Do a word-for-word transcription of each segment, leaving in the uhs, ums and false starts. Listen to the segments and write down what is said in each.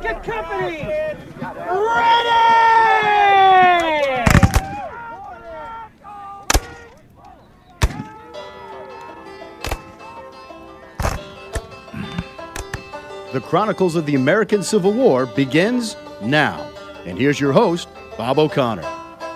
Get company! Ready! The Chronicles of the American Civil War begins now. And here's your host, Bob O'Connor.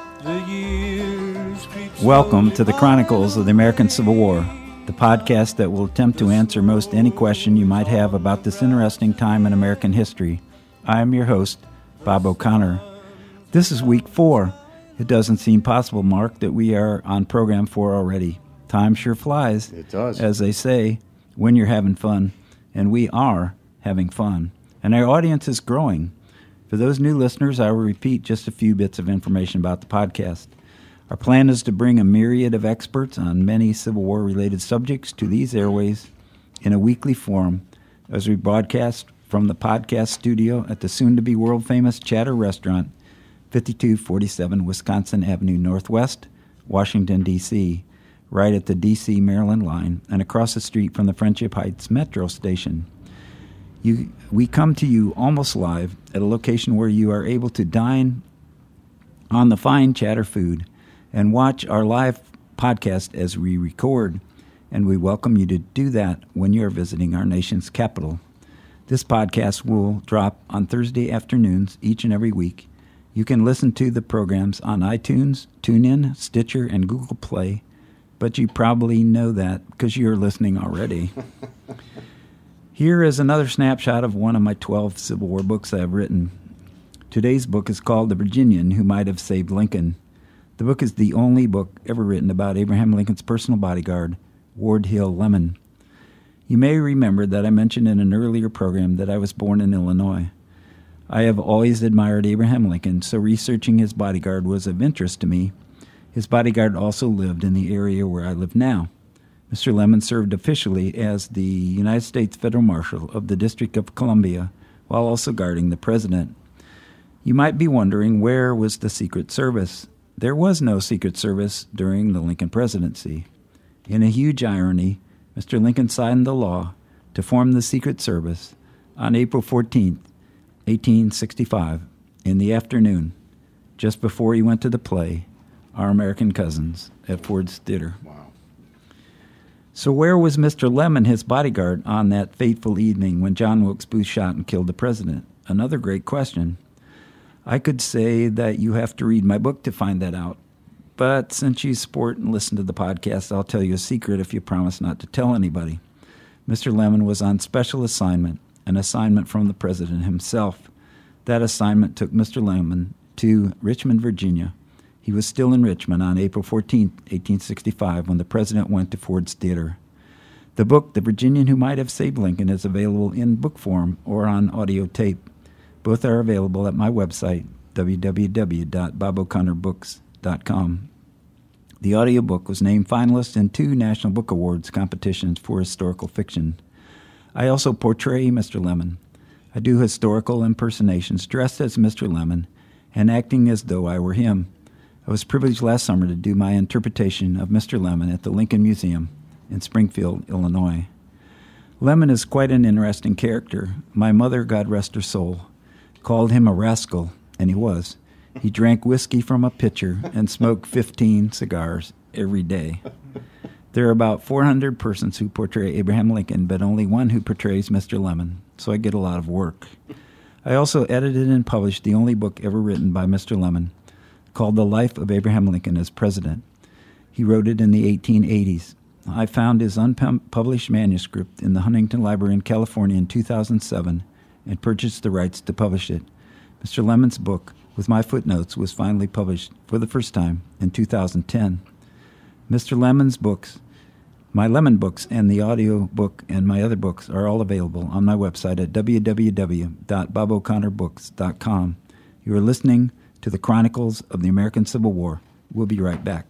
Welcome to the Chronicles of the American Civil War, the podcast that will attempt to answer most any question you might have about this interesting time in American history. I am your host, Bob O'Connor. This is week four. It doesn't seem possible, Mark, that we are on program four already. Time sure flies. It does. As they say, when you're having fun. And we are having fun. And our audience is growing. For those new listeners, I will repeat just a few bits of information about the podcast. Our plan is to bring a myriad of experts on many Civil War-related subjects to these airways in a weekly forum as we broadcast from the podcast studio at the soon-to-be world-famous Chatter Restaurant, fifty-two forty-seven Wisconsin Avenue Northwest, Washington, D C, right at the D C Maryland line and across the street from the Friendship Heights Metro Station. You, we come to you almost live at a location where you are able to dine on the fine Chatter food and watch our live podcast as we record, and we welcome you to do that when you are visiting our nation's capital. This podcast will drop on Thursday afternoons each and every week. You can listen to the programs on iTunes, TuneIn, Stitcher, and Google Play, but you probably know that because you're listening already. Here is another snapshot of one of my twelve Civil War books I have written. Today's book is called The Virginian Who Might Have Saved Lincoln. The book is the only book ever written about Abraham Lincoln's personal bodyguard, Ward Hill Lemon. You may remember that I mentioned in an earlier program that I was born in Illinois. I have always admired Abraham Lincoln, so researching his bodyguard was of interest to me. His bodyguard also lived in the area where I live now. Mister Lemon served officially as the United States Federal Marshal of the District of Columbia while also guarding the president. You might be wondering, where was the Secret Service? There was no Secret Service during the Lincoln presidency. In a huge irony, Mister Lincoln signed the law to form the Secret Service on April fourteenth, eighteen sixty-five, in the afternoon, just before he went to the play, Our American Cousins, at Ford's Theater. Wow. So where was Mister Lemon, his bodyguard, on that fateful evening when John Wilkes Booth shot and killed the president? Another great question. I could say that you have to read my book to find that out. But since you support and listen to the podcast, I'll tell you a secret if you promise not to tell anybody. Mister Lemon was on special assignment, an assignment from the president himself. That assignment took Mister Lemon to Richmond, Virginia. He was still in Richmond on April fourteenth, eighteen sixty-five, when the president went to Ford's Theater. The book, The Virginian Who Might Have Saved Lincoln, is available in book form or on audio tape. Both are available at my website, w w w dot bob o'connor books dot com. The audiobook was named finalist in two National Book Awards competitions for historical fiction. I also portray Mister Lemon. I do historical impersonations dressed as Mister Lemon and acting as though I were him. I was privileged last summer to do my interpretation of Mister Lemon at the Lincoln Museum in Springfield, Illinois. Lemon is quite an interesting character. My mother, God rest her soul, called him a rascal, and he was. He drank whiskey from a pitcher and smoked fifteen cigars every day. There are about four hundred persons who portray Abraham Lincoln, but only one who portrays Mister Lemon, so I get a lot of work. I also edited and published the only book ever written by Mister Lemon, called The Life of Abraham Lincoln as President. He wrote it in the eighteen eighties. I found his unpublished manuscript in the Huntington Library in California in two thousand seven and purchased the rights to publish it. Mister Lemon's book, with my footnotes, was finally published for the first time in two thousand ten. Mister Lemon's books, my Lemon books, and the audio book and my other books are all available on my website at w w w dot bob o'connor books dot com. You are listening to the Chronicles of the American Civil War. We'll be right back.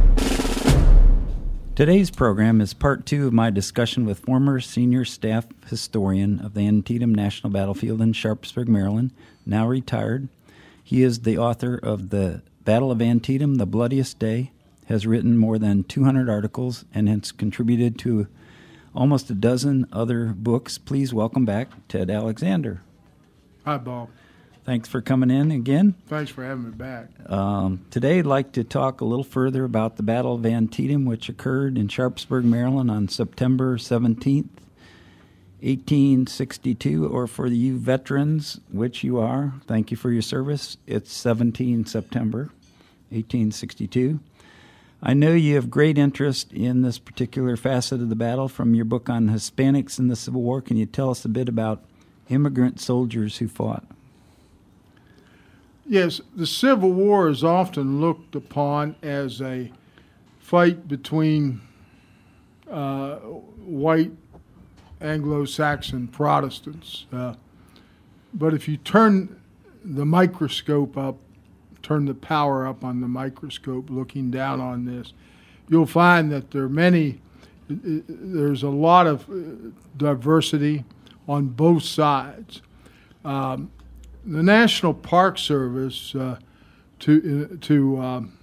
Today's program is part two of my discussion with former senior staff historian of the Antietam National Battlefield in Sharpsburg, Maryland, now retired. He is the author of The Battle of Antietam, The Bloodiest Day, has written more than two hundred articles, and has contributed to almost a dozen other books. Please welcome back Ted Alexander. Hi, Bob. Thanks for coming in again. Thanks for having me back. Um, today, I'd like to talk a little further about the Battle of Antietam, which occurred in Sharpsburg, Maryland on September seventeenth, eighteen sixty-two, or for you veterans, which you are, thank you for your service, it's seventeenth September, eighteen sixty-two. I know you have great interest in this particular facet of the battle from your book on Hispanics in the Civil War. Can you tell us a bit about immigrant soldiers who fought? Yes, the Civil War is often looked upon as a fight between uh, white Anglo-Saxon Protestants. Uh, but if you turn the microscope up, turn the power up on the microscope looking down on this, you'll find that there are many, there's a lot of diversity on both sides. Um, The National Park Service, uh, to to um,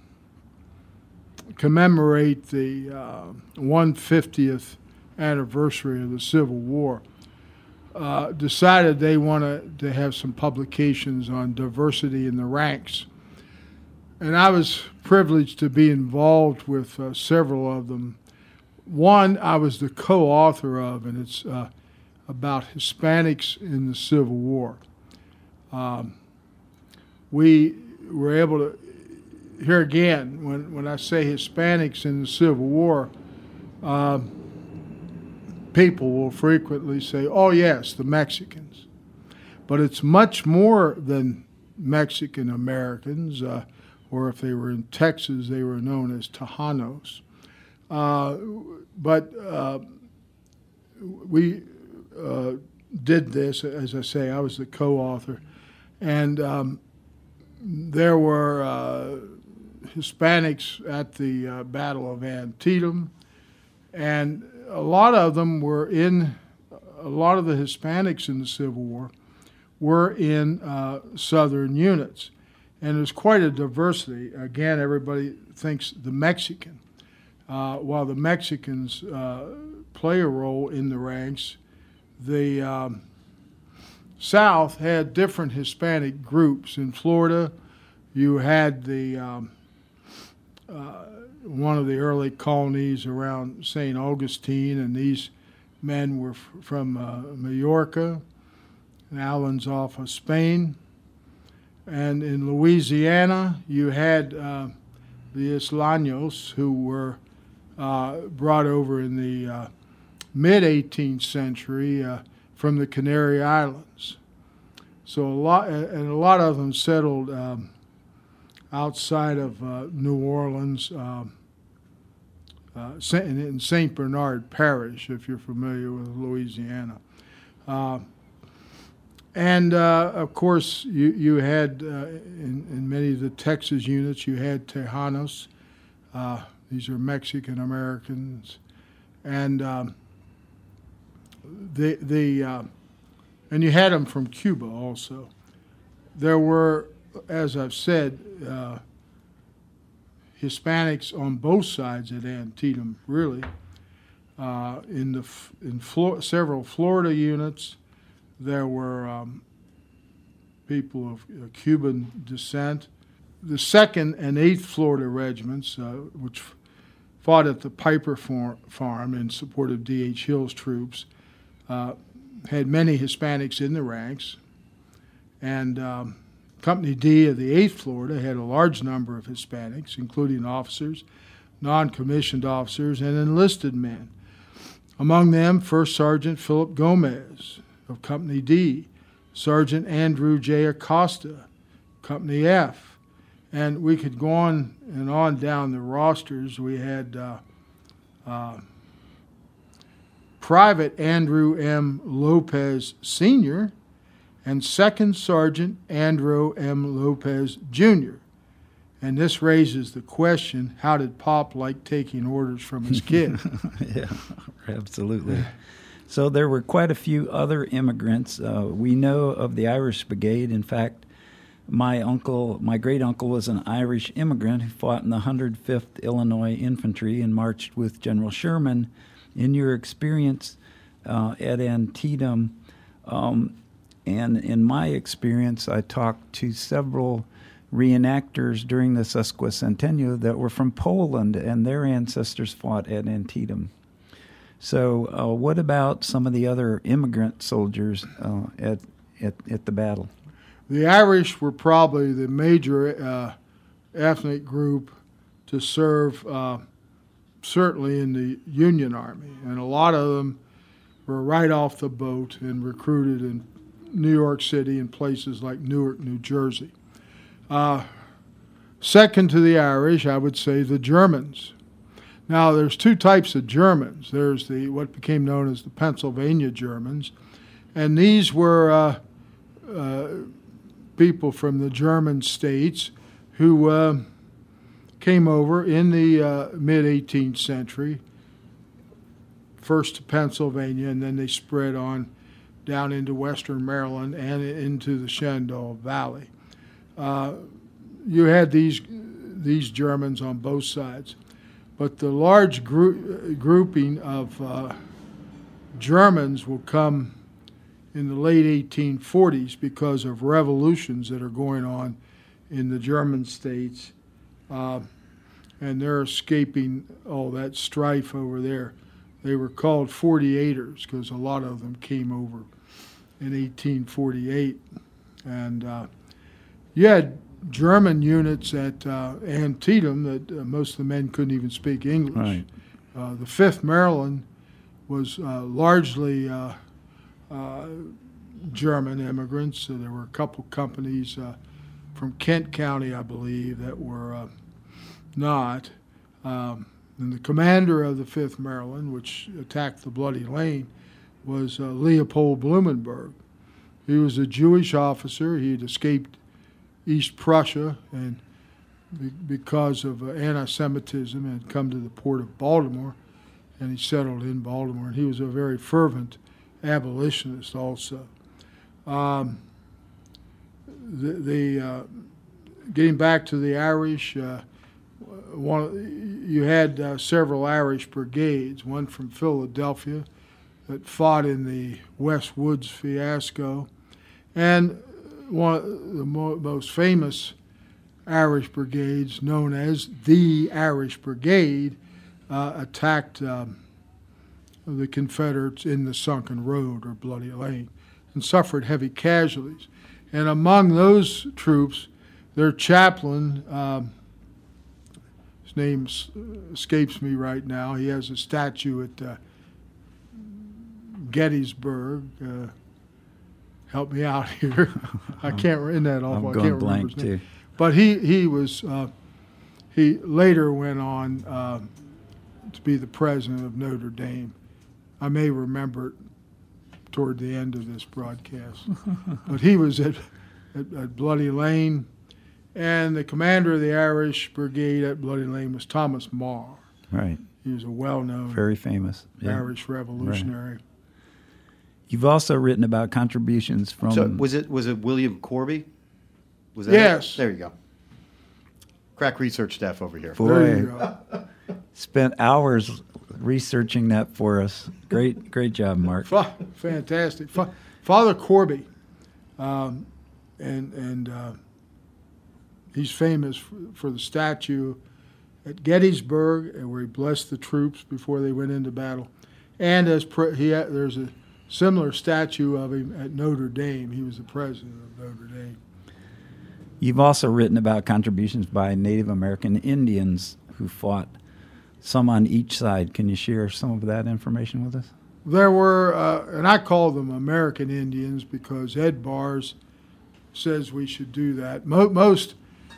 commemorate the uh, one hundred fiftieth anniversary of the Civil War, uh, decided they wanted to have some publications on diversity in the ranks. And I was privileged to be involved with uh, several of them. One I was the co-author of, and it's uh, about Hispanics in the Civil War. Um, we were able to, here again, when, when I say Hispanics in the Civil War, uh, people will frequently say, oh yes, the Mexicans. But it's much more than Mexican Americans, uh, or if they were in Texas, they were known as Tejanos. Uh, but uh, we uh, did this, as I say, I was the co-author. And um, there were uh, Hispanics at the uh, Battle of Antietam, and a lot of them were in, a lot of the Hispanics in the Civil War were in uh, Southern units. And there's quite a diversity. Again, everybody thinks the Mexican. Uh, while the Mexicans uh, play a role in the ranks, the um, South had different Hispanic groups. In Florida, you had the um, uh, one of the early colonies around Saint Augustine, and these men were f- from uh, Majorca, and islands off of Spain. And in Louisiana, you had uh, the Islanos, who were uh, brought over in the uh, mid-eighteenth century uh, from the Canary Islands. So a lot, and a lot of them settled um, outside of uh, New Orleans, um, uh, in Saint Bernard Parish, if you're familiar with Louisiana. Uh, and uh, of course, you, you had, uh, in, in many of the Texas units, you had Tejanos. Uh, these are Mexican Americans. And um, the, the uh, and you had them from Cuba also. There were, as I've said, uh, Hispanics on both sides at Antietam, really. Uh, in the in Flo- several Florida units, there were um, people of uh, Cuban descent. The second and eighth Florida regiments, uh, which fought at the Piper Farm in support of D H Hill's troops, uh, had many Hispanics in the ranks. And um, Company D of the eighth Florida had a large number of Hispanics, including officers, non-commissioned officers, and enlisted men. Among them, First Sergeant Philip Gomez of Company D, Sergeant Andrew J. Acosta, Company F. And we could go on and on down the rosters. We had uh, uh, Private Andrew M. Lopez Senior and Second Sergeant Andrew M. Lopez Junior And this raises the question, how did Pop like taking orders from his kid? Yeah, absolutely. So there were quite a few other immigrants. Uh, we know of the Irish Brigade. In fact, my uncle, my great-uncle was an Irish immigrant who fought in the one hundred fifth Illinois Infantry and marched with General Sherman. In your experience uh, at Antietam, um, And in my experience, I talked to several reenactors during the sesquicentennial that were from Poland, and their ancestors fought at Antietam. So uh, what about some of the other immigrant soldiers uh, at, at at the battle? The Irish were probably the major uh, ethnic group to serve, uh, certainly in the Union Army, and a lot of them were right off the boat and recruited in New York City and places like Newark, New Jersey. Uh, second to the Irish, I would say the Germans. Now, there's two types of Germans. There's the what became known as the Pennsylvania Germans, and these were uh, uh, people from the German states who uh, came over in the uh, mid-eighteenth century, first to Pennsylvania, and then they spread on down into western Maryland and into the Shenandoah Valley. Uh, you had these these Germans on both sides, but the large gro- grouping of uh, Germans will come in the late eighteen forties because of revolutions that are going on in the German states, uh, and they're escaping all that strife over there. They were called forty-eighters because a lot of them came over in eighteen forty-eight, and uh, you had German units at uh, Antietam that uh, most of the men couldn't even speak English. Right. Uh, the fifth Maryland was uh, largely uh, uh, German immigrants. So there were a couple companies uh, from Kent County, I believe, that were uh, not. Um, and the commander of the fifth Maryland, which attacked the Bloody Lane, was uh, Leopold Blumenberg. He was a Jewish officer. He had escaped East Prussia, and be- because of uh, anti-Semitism had come to the port of Baltimore, and he settled in Baltimore. And he was a very fervent abolitionist also. Um, the, the uh, getting back to the Irish, uh, one, you had uh, several Irish brigades, one from Philadelphia that fought in the West Woods fiasco, and one of the mo- most famous Irish brigades, known as the Irish Brigade, uh, attacked um, the Confederates in the Sunken Road, or Bloody Lane, and suffered heavy casualties. And among those troops, their chaplain, um, his name escapes me right now, he has a statue at uh, Gettysburg. Uh, help me out here. I can't, in that awful, I'm I going can't remember blank his name. too. But he, he was, uh, he later went on uh, to be the president of Notre Dame. I may remember it toward the end of this broadcast. But he was at, at, at Bloody Lane, and the commander of the Irish Brigade at Bloody Lane was Thomas Marr. Right. He was a well-known Very famous. Yeah. Irish revolutionary. Right. You've also written about contributions from... So was it was it William Corby? Was that Yes. it? There you go. Crack research staff over here. Boy, There you go. spent hours researching that for us. Great, great job, Mark. Fa- Fantastic. Fa- Father Corby, um, and and uh, he's famous for, for the statue at Gettysburg, where he blessed the troops before they went into battle. And as pre- he had, there's a similar statue of him at Notre Dame. He was the president of Notre Dame. You've also written about contributions by Native American Indians who fought, some on each side. Can you share some of that information with us? There were, uh, and I call them American Indians because Ed Bars says we should do that. Mo- most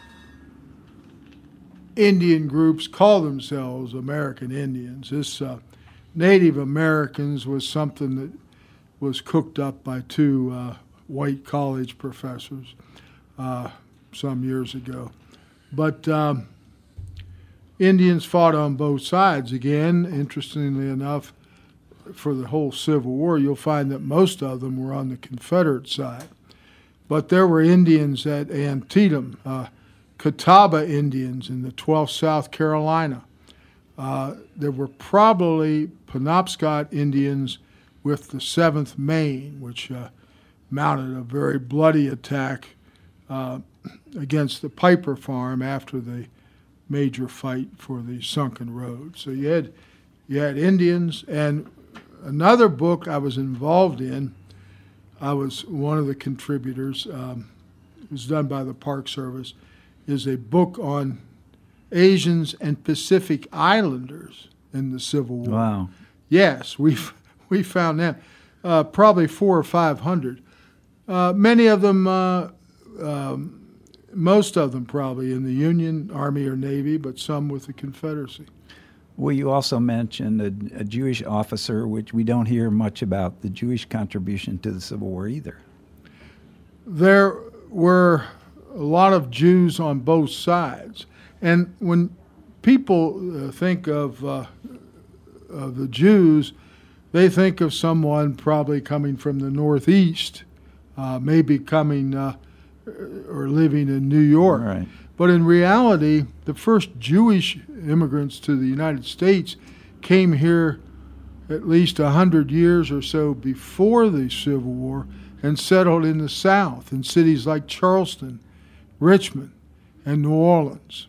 Indian groups call themselves American Indians. This uh, Native Americans was something that was cooked up by two uh, white college professors uh, some years ago. But um, Indians fought on both sides. Again, interestingly enough, for the whole Civil War, you'll find that most of them were on the Confederate side. But there were Indians at Antietam, uh, Catawba Indians in the twelfth South Carolina. Uh, there were probably Penobscot Indians with the seventh Maine, which uh, mounted a very bloody attack uh, against the Piper Farm after the major fight for the sunken road. So you had you had Indians, and another book I was involved in, I was one of the contributors, um, it was done by the Park Service, is a book on Asians and Pacific Islanders in the Civil War. Wow. Yes, we we found them, uh, probably four or five hundred. Uh, many of them, uh, um, most of them probably in the Union Army or Navy, but some with the Confederacy. Well, you also mentioned a, a Jewish officer, which we don't hear much about, the Jewish contribution to the Civil War either. There were a lot of Jews on both sides. And when people uh, think of, uh, of the Jews, they think of someone probably coming from the Northeast, uh, maybe coming uh, or living in New York. Right. But in reality, the first Jewish immigrants to the United States came here at least a hundred years or so before the Civil War and settled in the South in cities like Charleston, Richmond, and New Orleans.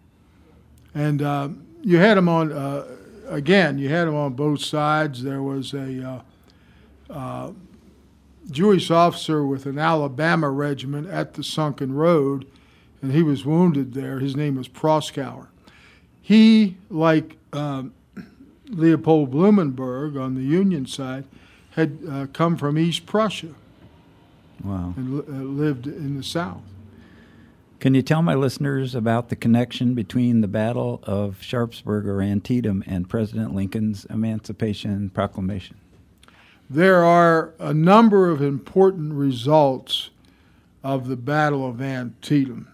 And uh, you had them on, uh, again, you had them on both sides. There was a uh, uh, Jewish officer with an Alabama regiment at the sunken road, and he was wounded there. His name was Proskauer. He, like um, Leopold Blumenberg on the Union side, had uh, come from East Prussia. Wow. And li- uh, lived in the South. Can you tell my listeners about the connection between the Battle of Sharpsburg or Antietam and President Lincoln's Emancipation Proclamation? There are a number of important results of the Battle of Antietam.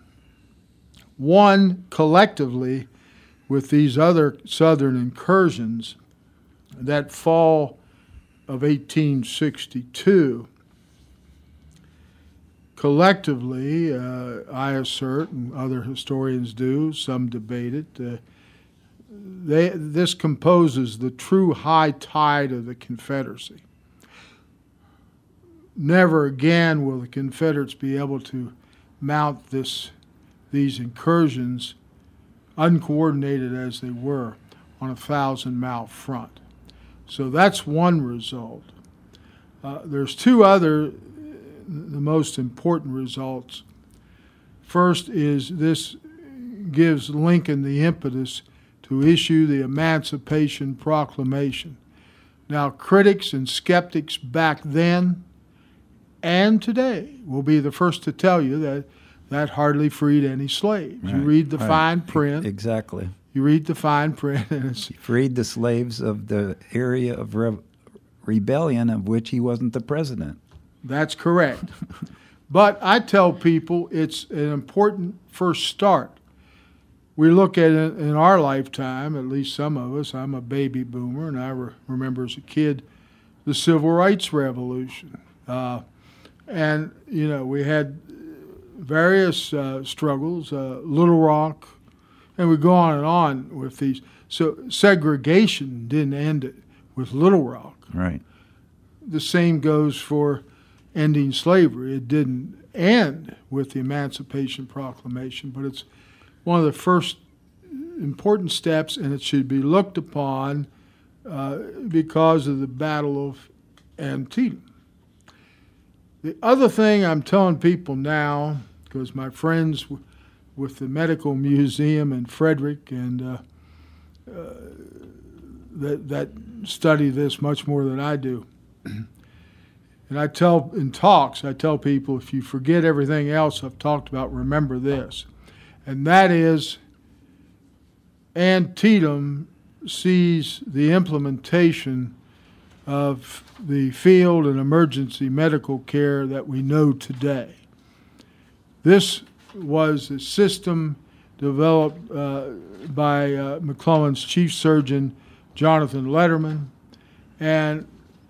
One, collectively, with these other Southern incursions, that fall of eighteen sixty-two, collectively, uh, I assert, and other historians do, some debate it, uh, they, this composes the true high tide of the Confederacy. Never again will the Confederates be able to mount this, these incursions, uncoordinated as they were, on a thousand-mile front. So that's one result. Uh, there's two other, the most important results. First is this gives Lincoln the impetus to issue the Emancipation Proclamation. Now, critics and skeptics back then and today will be the first to tell you that that hardly freed any slaves. Right, you read the right. fine print. Exactly. You read the fine print, and it's He freed the slaves of the area of re- rebellion of which he wasn't the president. that's correct. But I tell people it's an important first start. We look at it in our lifetime, at least some of us. I'm a baby boomer, and I re- remember as a kid the Civil Rights Revolution. Uh, and, you know, we had various uh, struggles, uh, Little Rock, and we go on and on with these. So segregation didn't end it with Little Rock. Right. The same goes for ending slavery. It didn't end with the Emancipation Proclamation, but it's one of the first important steps, and it should be looked upon uh, because of the Battle of Antietam. The other thing I'm telling people now, because my friends w- with the Medical Museum in Frederick and uh, uh, that, that study this much more than I do, and I tell in talks, I tell people, if you forget everything else I've talked about, remember this. And that is Antietam sees the implementation of the field and emergency medical care that we know today. This was a system developed uh, by uh, McClellan's chief surgeon, Jonathan Letterman, and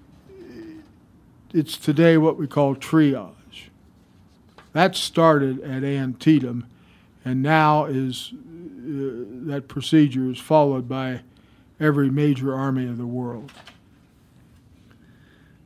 it's today what we call triage. That started at Antietam, and now is uh, that procedure is followed by every major army of the world.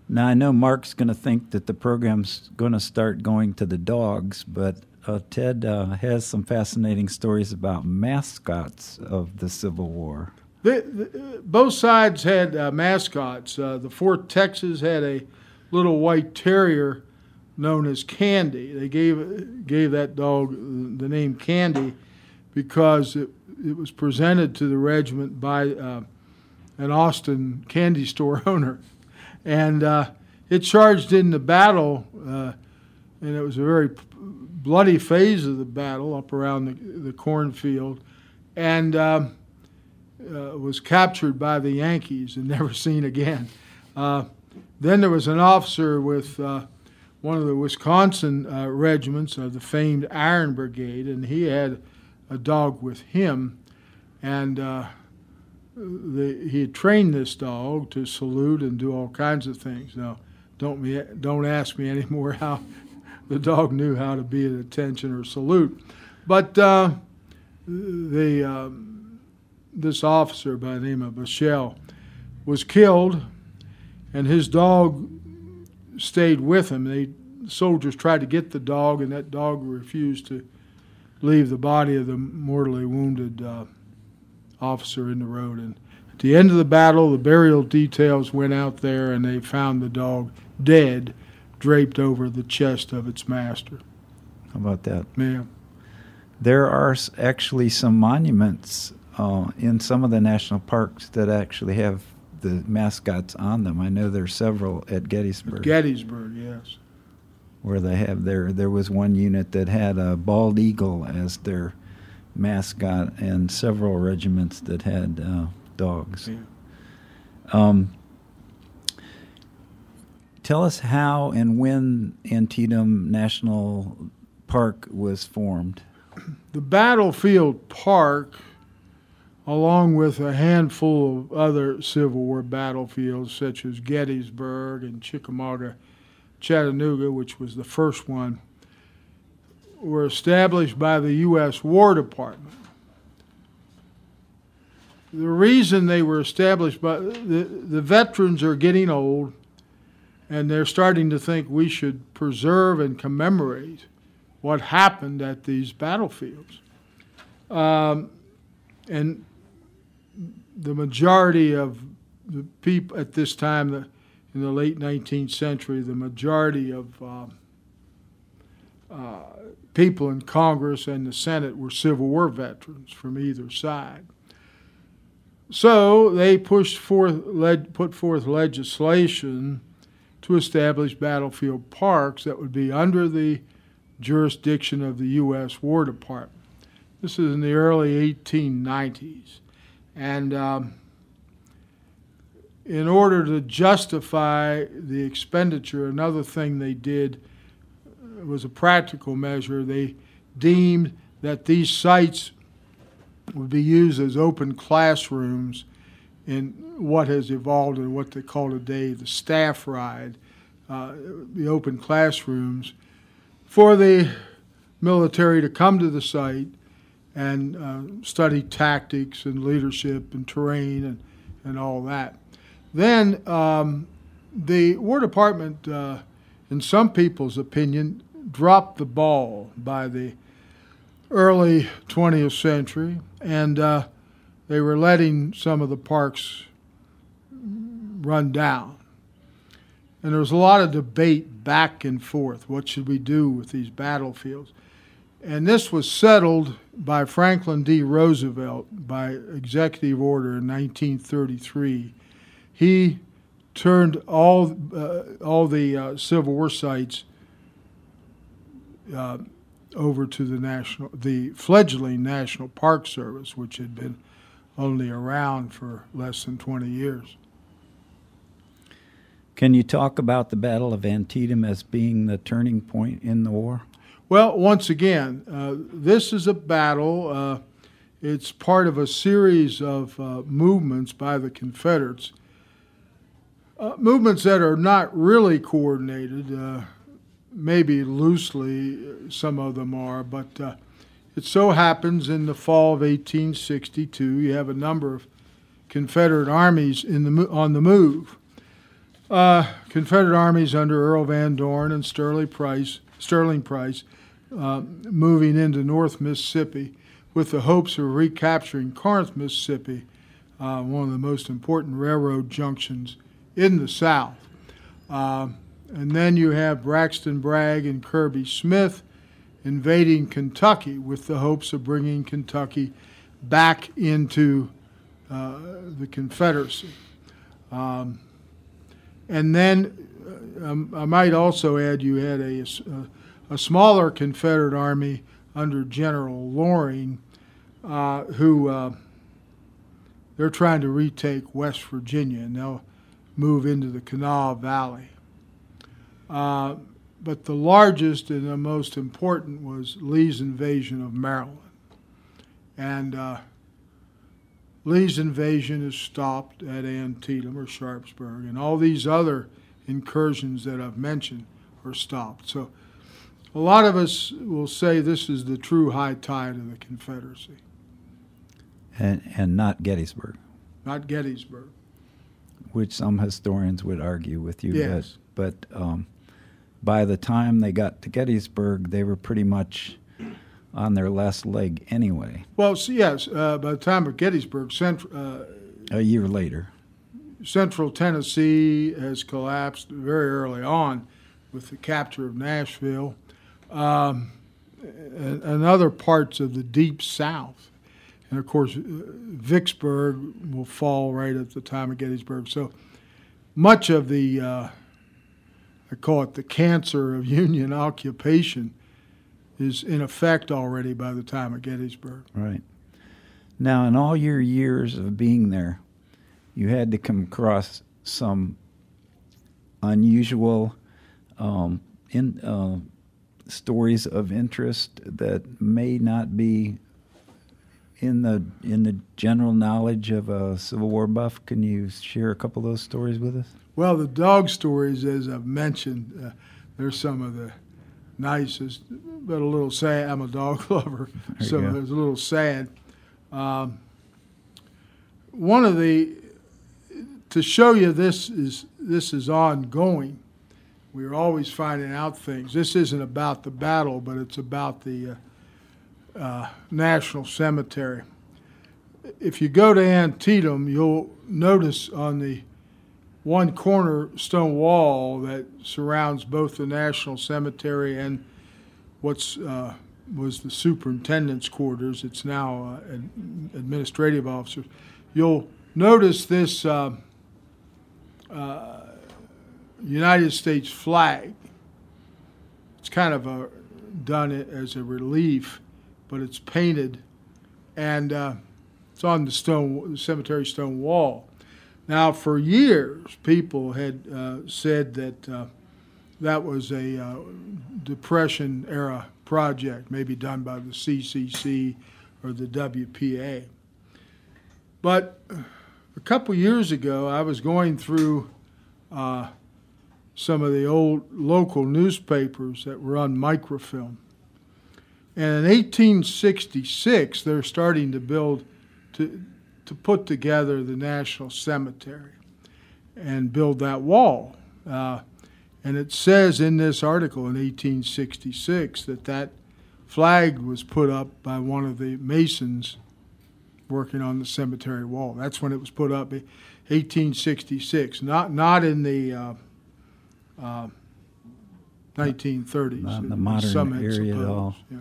Now, I know Mark's going to think that the program's going to start going to the dogs, but uh, Ted uh, has some fascinating stories about mascots of the Civil War. The, the, both sides had uh, mascots. Uh, the Fort Texas had a little white terrier known as Candy. They gave gave that dog the name Candy because it, it was presented to the regiment by uh, an Austin candy store owner. And uh, it charged in the battle, uh, and it was a very p- bloody phase of the battle up around the, the cornfield, and um, uh, was captured by the Yankees and never seen again. Uh, then there was an officer with uh, one of the Wisconsin uh, regiments of the famed Iron Brigade, and he had a dog with him, and uh, The, he had trained this dog to salute and do all kinds of things. Now, don't me, don't ask me anymore how the dog knew how to be at attention or salute. But uh, the um, this officer by the name of Michelle was killed, and his dog stayed with him. They soldiers tried to get the dog, and that dog refused to leave the body of the mortally wounded uh, officer in the road. And at the end of the battle, the burial details went out there, and they found the dog dead, draped over the chest of its master. How about that? Yeah. There are actually some monuments uh, in some of the national parks that actually have the mascots on them. I know there's several at Gettysburg. At Gettysburg, yes. Where they have their, there was one unit that had a bald eagle as their mascot, and several regiments that had uh, dogs. Yeah. Um, tell us how and when Antietam National Park was formed. The battlefield park, along with a handful of other Civil War battlefields such as Gettysburg and Chickamauga, Chattanooga, which was the first one, were established by the U S War Department. The reason they were established by the, the veterans are getting old, and they're starting to think we should preserve and commemorate what happened at these battlefields. Um, and the majority of the people at this time, the, in the late nineteenth century, the majority of uh, uh, people in Congress and the Senate were Civil War veterans from either side. So they pushed forth, led, put forth legislation to establish battlefield parks that would be under the jurisdiction of the U S War Department. This is in the early eighteen nineties. And um, in order to justify the expenditure, another thing they did was a practical measure. They deemed that these sites would be used as open classrooms in what has evolved in what they call today the staff ride, uh, the open classrooms, for the military to come to the site and uh, study tactics and leadership and terrain and, and all that. Then um, the War Department, uh, in some people's opinion, dropped the ball by the early twentieth century, and uh, they were letting some of the parks run down. And there was a lot of debate back and forth. What should we do with these battlefields? And this was settled by Franklin D. Roosevelt by executive order in nineteen thirty-three. He turned all uh, all the uh, Civil War sites uh, over to the national, the fledgling National Park Service, which had been only around for less than twenty years. Can you talk about the Battle of Antietam as being the turning point in the war? Well, once again, uh, this is a battle. Uh, it's part of a series of uh, movements by the Confederates, uh, movements that are not really coordinated. Uh, maybe loosely, some of them are, but uh, it so happens in the fall of eighteen sixty-two, you have a number of Confederate armies in the on the move. Uh, Confederate armies under Earl Van Dorn and Sterling Price, Sterling Price uh, moving into North Mississippi with the hopes of recapturing Corinth, Mississippi, uh, one of the most important railroad junctions in the South. Uh, and then you have Braxton Bragg and Kirby Smith invading Kentucky with the hopes of bringing Kentucky back into uh, the Confederacy. Um, and then uh, um, I might also add you had a, a, a smaller Confederate army under General Loring uh, who uh, they're trying to retake West Virginia, and they'll move into the Kanawha Valley. Uh, but the largest and the most important was Lee's invasion of Maryland. And uh, Lee's invasion is stopped at Antietam or Sharpsburg, and all these other incursions that I've mentioned are stopped. So a lot of us will say this is the true high tide of the Confederacy. And, and not Gettysburg. Not Gettysburg. Which some historians would argue with you. Yes. But, but um, by the time they got to Gettysburg, they were pretty much on their last leg anyway. Well, so yes, uh, by the time of Gettysburg, Central, uh, a year later, Central Tennessee has collapsed very early on with the capture of Nashville, um, and, and other parts of the Deep South. And, of course, uh, Vicksburg will fall right at the time of Gettysburg. So much of the, uh, I call it the cancer of Union occupation, is in effect already by the time of Gettysburg. Right. Now, in all your years of being there, you had to come across some unusual um, in, uh, stories of interest that may not be in the in the general knowledge of a Civil War buff. Can you share a couple of those stories with us? Well, the dog stories, as I've mentioned, uh, they're some of the nicest, but a little sad. I'm a dog lover, so go. it's a little sad. Um, one of the, to show you this is this is ongoing. We're always finding out things. This isn't about the battle, but it's about the uh, uh, National Cemetery. If you go to Antietam, you'll notice on the one corner stone wall that surrounds both the National Cemetery and what's uh, was the superintendent's quarters. It's now uh, ad- administrative officers. You'll notice this uh, uh, United States flag. It's kind of a, done it as a relief, but it's painted, and uh, it's on the stone, the cemetery stone wall. Now, for years, people had uh, said that uh, that was a uh, Depression-era project, maybe done by the C C C or the W P A. But a couple years ago, I was going through uh, some of the old local newspapers that were on microfilm. And in eighteen sixty-six, they're starting to build, to to put together the National Cemetery and build that wall. Uh, and it says in this article in eighteen sixty-six that that flag was put up by one of the masons working on the cemetery wall. That's when it was put up, eighteen sixty-six, not not in the uh, uh, nineteen thirties. Not in the modern area at all. Yeah.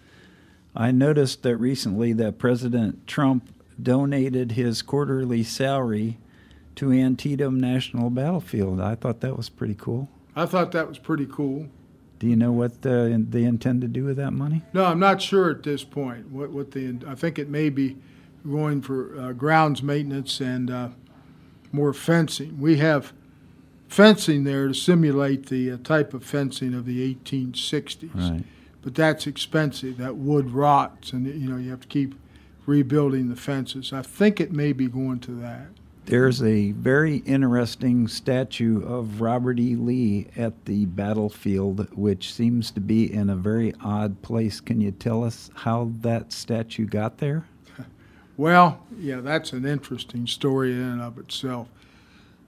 I noticed that recently that President Trump donated his quarterly salary to Antietam National Battlefield. I thought that was pretty cool. I thought that was pretty cool. Do you know what uh, they intend to do with that money? No, I'm not sure at this point. What what the I think it may be going for uh, grounds maintenance and uh, more fencing. We have fencing there to simulate the uh, type of fencing of the eighteen sixties. Right. But that's expensive. That wood rots, and you know you have to keep rebuilding the fences. I think it may be going to that. There's a very interesting statue of Robert E. Lee at the battlefield, which seems to be in a very odd place. Can you tell us how that statue got there? Well, yeah, that's an interesting story in and of itself.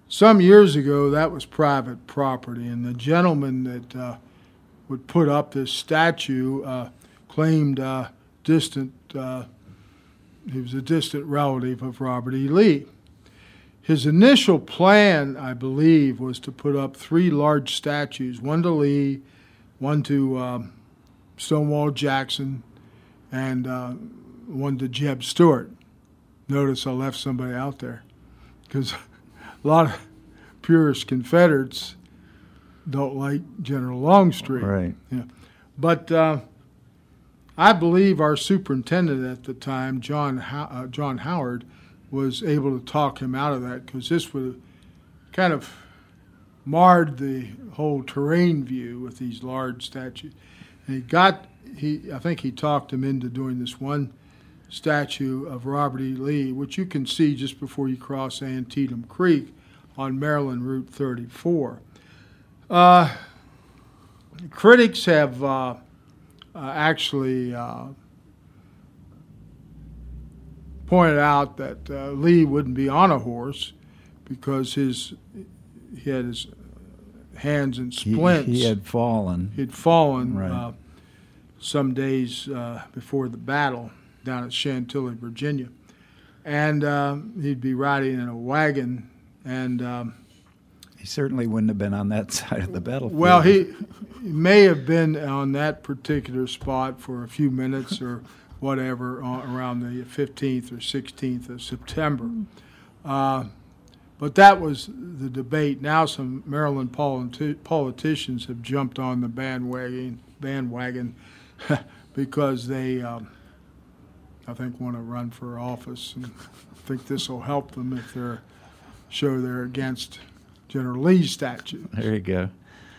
some years ago, that was private property, and the gentleman that uh, would put up this statue uh, claimed uh, distant, uh, he was a distant relative of Robert E. Lee. His initial plan, I believe, was to put up three large statues, one to Lee, one to um, Stonewall Jackson, and uh, one to Jeb Stuart. Notice I left somebody out there, because a lot of purist Confederates don't like General Longstreet. Right. Yeah. But uh, I believe our superintendent at the time, John How- uh, John Howard, was able to talk him out of that, because this would have kind of marred the whole terrain view with these large statues. And he got, he I think he talked him into doing this one statue of Robert E. Lee, which you can see just before you cross Antietam Creek on Maryland Route thirty-four. Uh, critics have uh, uh, actually uh, pointed out that uh, Lee wouldn't be on a horse because his he had his hands in splints. He, he had fallen. He'd fallen Right. uh, some days uh, before the battle down at Chantilly, Virginia. And uh, he'd be riding in a wagon. And, um, He certainly wouldn't have been on that side of the battlefield. well, he, he may have been on that particular spot for a few minutes or whatever uh, around the fifteenth or sixteenth of September. Uh, but that was the debate. Now some Maryland politi- politicians have jumped on the bandwagon, bandwagon because they, um, I think, want to run for office, and think this will help them if they're show they're against General Lee's statue. There you go.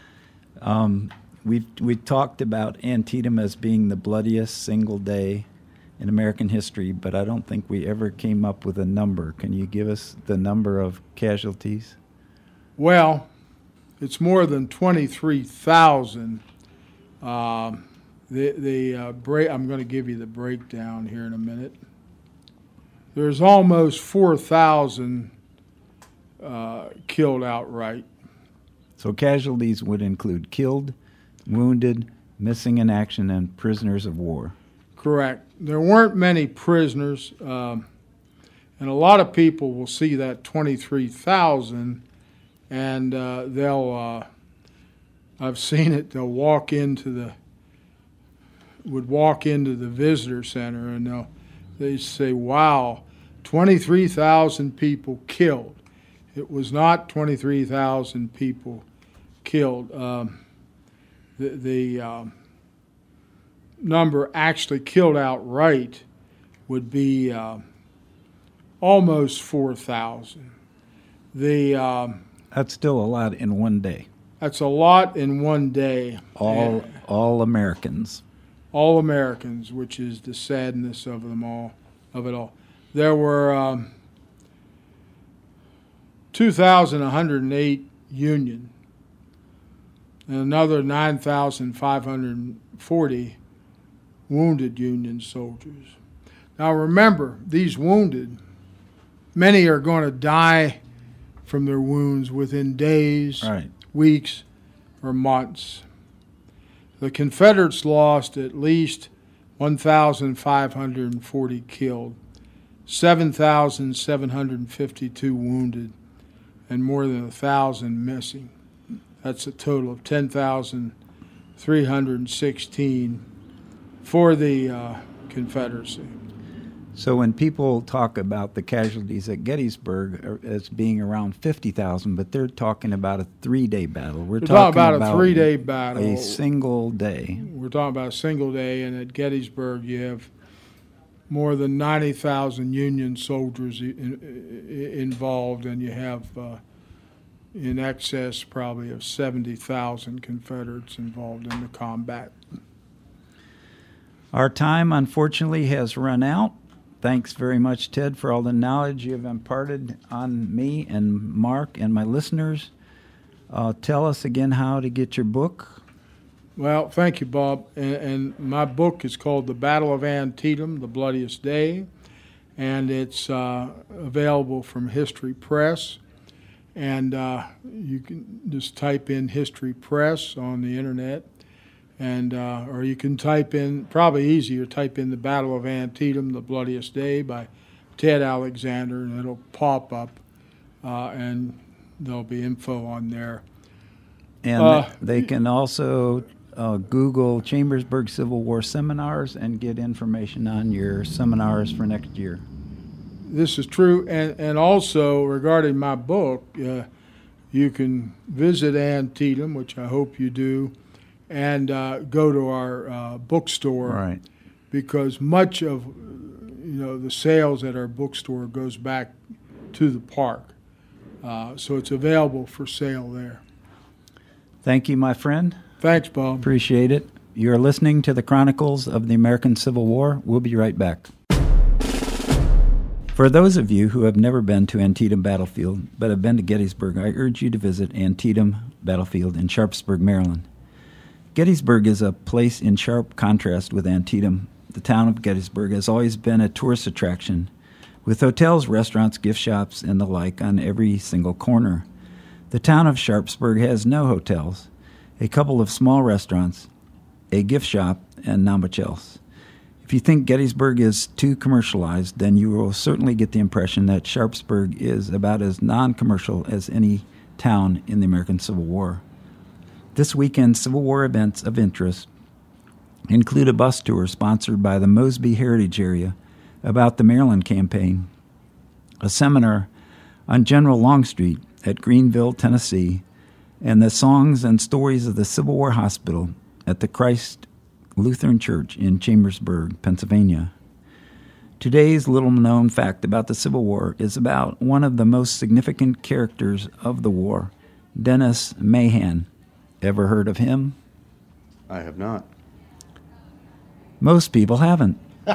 Um, we we talked about Antietam as being the bloodiest single day in American history, but I don't think we ever came up with a number. Can you give us the number of casualties? Well, it's more than twenty-three thousand. Um, the the uh, break, I'm going to give you the breakdown here in a minute. There's almost four thousand uh, killed outright. So casualties would include killed, wounded, missing in action, and prisoners of war. Correct. There weren't many prisoners, um, and a lot of people will see that twenty-three thousand, and uh, they'll, uh, I've seen it, they'll walk into the, would walk into the visitor center, and they'll, they say, wow, twenty-three thousand people killed. It was not twenty-three thousand people killed. Um, the the um, number actually killed outright would be uh, almost four thousand. The um, That's still a lot in one day. That's a lot in one day. All And all Americans. all Americans, which is the sadness of them all, of it all. There were um, two thousand one hundred eight Union and another nine thousand five hundred forty wounded Union soldiers. Now remember, these wounded, many are going to die from their wounds within days, Right. weeks, or months. The Confederates lost at least one thousand five hundred forty killed, seven thousand seven hundred fifty-two wounded, and more than one thousand missing. That's a total of ten thousand three hundred sixteen for the uh, Confederacy. So when people talk about the casualties at Gettysburg as being around fifty thousand, but they're talking about a three-day battle. We're We're talking talking about a three-day battle. a single day. We're talking about a single day, and at Gettysburg you have more than ninety thousand Union soldiers in, in, involved, and you have uh, in excess probably of seventy thousand Confederates involved in the combat. Our time, unfortunately, has run out. Thanks very much, Ted, for all the knowledge you have imparted on me and Mark and my listeners. Uh, tell us again how to get your book. Well, thank you, Bob. And, and my book is called The Battle of Antietam, The Bloodiest Day, and it's uh, available from History Press. And uh, you can just type in History Press on the internet, and uh, or you can type in, probably easier, type in The Battle of Antietam, The Bloodiest Day by Ted Alexander, and it'll pop up, uh, and there'll be info on there. And Uh, they can also uh, Google Chambersburg Civil War seminars and get information on your seminars for next year. This is true, and, and also regarding my book, uh, you can visit Antietam, which I hope you do, and uh, go to our uh, bookstore, Right. because much of you know the sales at our bookstore goes back to the park, uh, so it's available for sale there. Thank you, my friend. Thanks, Bob. Appreciate it. You're listening to the Chronicles of the American Civil War. We'll be right back. For those of you who have never been to Antietam Battlefield but have been to Gettysburg, I urge you to visit Antietam Battlefield in Sharpsburg, Maryland. Gettysburg is a place in sharp contrast with Antietam. The town of Gettysburg has always been a tourist attraction, with hotels, restaurants, gift shops, and the like on every single corner. The town of Sharpsburg has no hotels, a couple of small restaurants, a gift shop, and not much else. If you think Gettysburg is too commercialized, then you will certainly get the impression that Sharpsburg is about as non-commercial as any town in the American Civil War. This weekend's Civil War events of interest include a bus tour sponsored by the Mosby Heritage Area about the Maryland Campaign, a seminar on General Longstreet at Greenville, Tennessee, and the songs and stories of the Civil War Hospital at the Christ Lutheran Church in Chambersburg, Pennsylvania. Today's little-known fact about the Civil War is about one of the most significant characters of the war, Dennis Mahan. Ever heard of him? I have not. Most people haven't.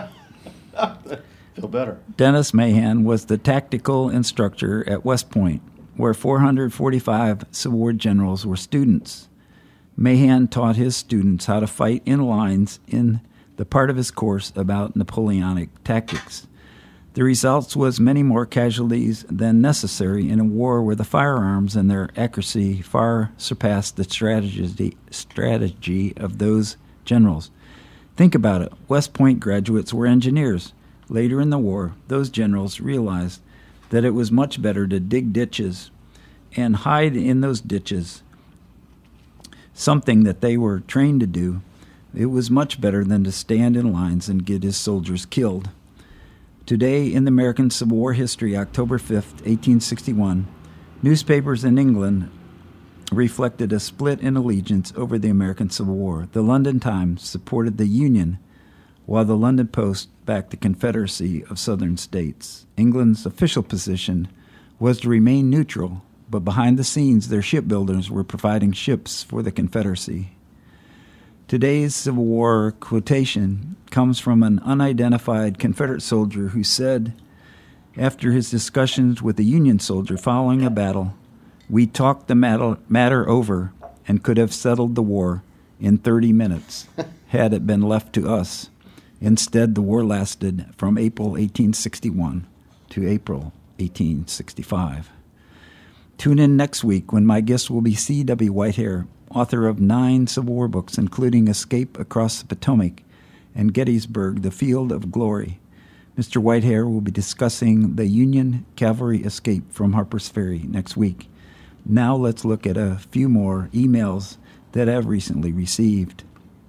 Feel better. Dennis Mahan was the tactical instructor at West Point, where four hundred forty-five Civil War generals were students. Mahan taught his students how to fight in lines in the part of his course about Napoleonic tactics. The results was many more casualties than necessary in a war where the firearms and their accuracy far surpassed the strategy, strategy of those generals. Think about it. West Point graduates were engineers. Later in the war, those generals realized that it was much better to dig ditches and hide in those ditches, something that they were trained to do. It was much better than to stand in lines and get his soldiers killed. Today in the American Civil War history, October fifth, eighteen sixty-one, newspapers in England reflected a split in allegiance over the American Civil War. The London Times supported the Union, while the London Post backed the Confederacy of Southern States. England's official position was to remain neutral, but behind the scenes their shipbuilders were providing ships for the Confederacy. Today's Civil War quotation comes from an unidentified Confederate soldier who said, after his discussions with a Union soldier following a battle, "We talked the matter, matter over and could have settled the war in thirty minutes had it been left to us. Instead, the war lasted from April eighteen sixty-one to April eighteen sixty-five. Tune in next week when my guest will be C W Whitehair, author of nine Civil War books, including Escape Across the Potomac and Gettysburg, The Field of Glory. Mister Whitehair will be discussing the Union cavalry escape from Harper's Ferry next week. Now let's look at a few more emails that I've recently received.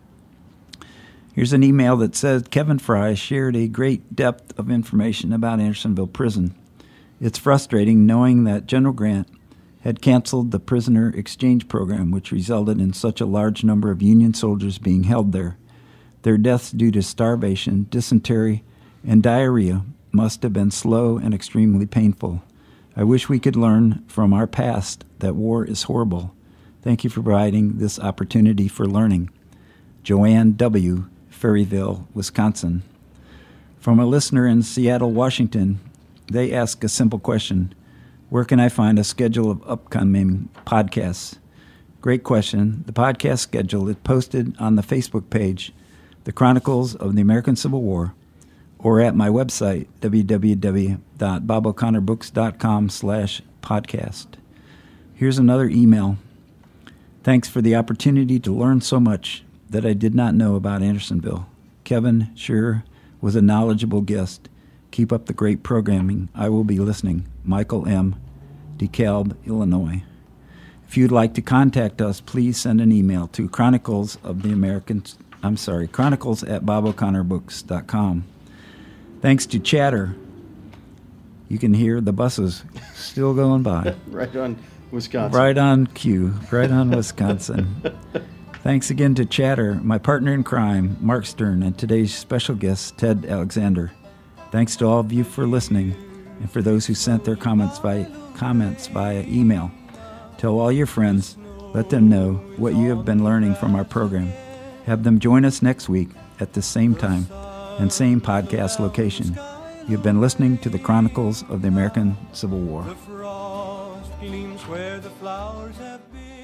Here's an email that says, Kevin Fry shared a great depth of information about Andersonville Prison. It's frustrating knowing that General Grant had canceled the prisoner exchange program, which resulted in such a large number of Union soldiers being held there. Their deaths due to starvation, dysentery, and diarrhea must have been slow and extremely painful. I wish we could learn from our past that war is horrible. Thank you for providing this opportunity for learning. Joanne W., Ferryville, Wisconsin. From a listener in Seattle, Washington, they ask a simple question. Where can I find a schedule of upcoming podcasts? Great question. The podcast schedule is posted on the Facebook page, The Chronicles of the American Civil War, or at my website, w w w dot bob o'connor books dot com slash podcast. Here's another email. Thanks for the opportunity to learn so much that I did not know about Andersonville. Kevin sure was a knowledgeable guest. Keep up the great programming. I will be listening. Michael M., DeKalb, Illinois. If you'd like to contact us, please send an email to Chronicles of the American, I'm sorry, Chronicles at bob o'connor books dot com. Thanks to Chatter, you can hear the buses still going by. Right on Wisconsin. Right on cue. Right on Wisconsin. Thanks again to Chatter, my partner in crime, Mark Stern, and today's special guest, Ted Alexander. Thanks to all of you for listening, and for those who sent their comments via, comments via email. Tell all your friends, let them know what you have been learning from our program. Have them join us next week at the same time and same podcast location. You've been listening to the Chronicles of the American Civil War. The frost gleams where the flowers have been.